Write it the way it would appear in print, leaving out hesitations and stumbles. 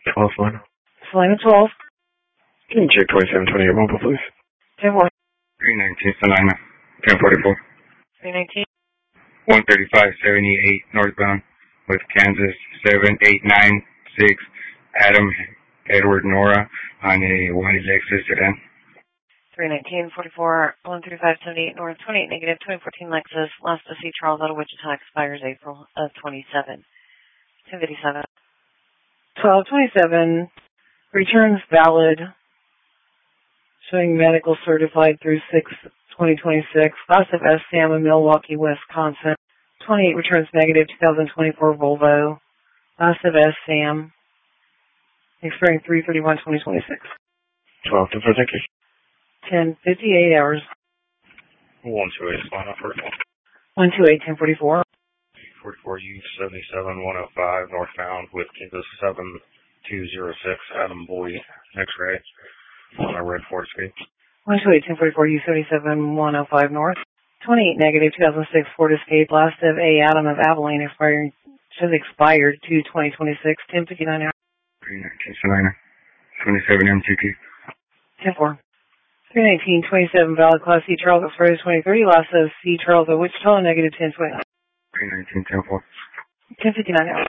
12 line. Salina 12. Can you check 2728 mobile, please? 10-4. 319 Salina, 1044. 319. 13578 northbound with Kansas 7896 Adam Edward Nora on a white Lexus sedan. 319, 44, 13578 North, 28 negative, 2014 Lexus, last to see Charles out of Wichita, expires April of 27. 1057. 1227, returns valid, showing medical certified through 6/2026, class of S. Sam in Milwaukee, Wisconsin. 28 returns negative, 2024 Volvo, class of S. Sam, expiring 3/31/2026. 12 to thank you. 10:58 hours. 128 Salina, 128, 1044. 44 U 77105 northbound with Kansas 7206 Adam Boyd X-ray on a red Ford Escape. 128, 1044 U 77105 North. 28 negative, 2006 Ford Escape, last of A. Adam of Abilene, expired to 2026, 10:59 hours. 319 Salina, 27 M2T. 10-4. 319, 27 valid class C Charles expires 2030, last of C Charles of Wichita, negative 1020. 319 10-4. 10:59 hours.